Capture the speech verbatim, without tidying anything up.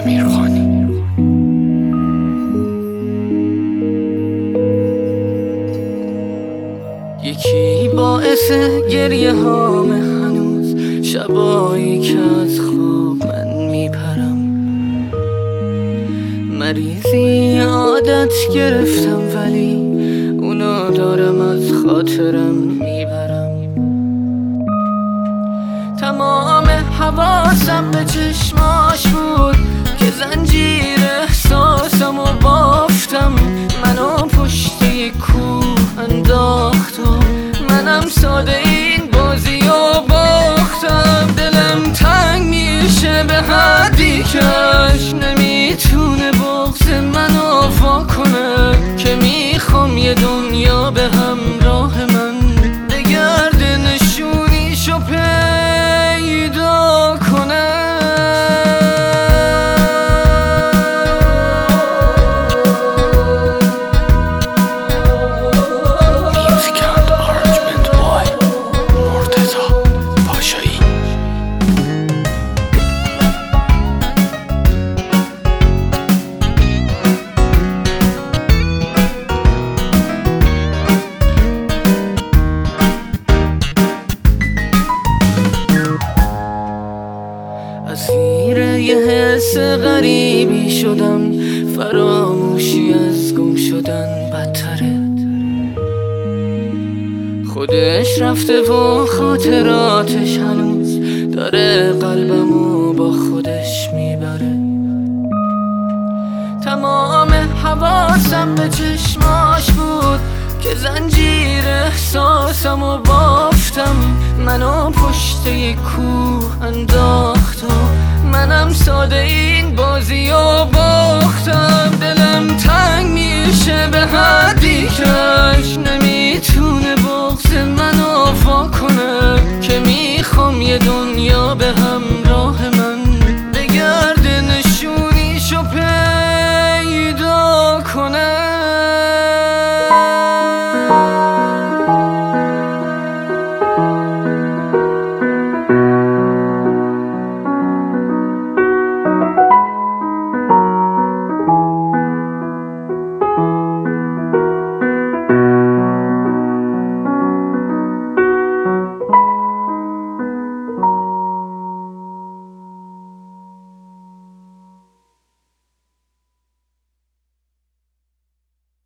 امیرخانی. یکی باعث گریه هام هنوز شبایی که از خواب من میپرم، مریضی عادت گرفتم ولی اونو دارم از خاطرم میبرم. تمام حواسم به چشماش بود که زنجیر احساسم و بافتم، منو پشتی کوه انداخت و منم ساده این بازی و باختم. دلم تنگ میشه به حدی کش نمیتونه بغض منو وا کنه، که میخوام یه دنیا به همراه من بگرده نشونیشو پیدا کنه. اسیر یه حس غریبی شدم، فراموشی از گم شدن بدتره. خودش رفته و خاطراتش هنوز داره قلبمو با خودش میبره. تمام حواسم به چشماش بود که زنجیر احساسمو بافتم، منو پشت یک کوه انداخت و منم ساده این بازی و باختم. دلم تنگ میشه به حدی کش نمیتونه بغض منو وا کنه، که میخوام یه دنیا به همراه من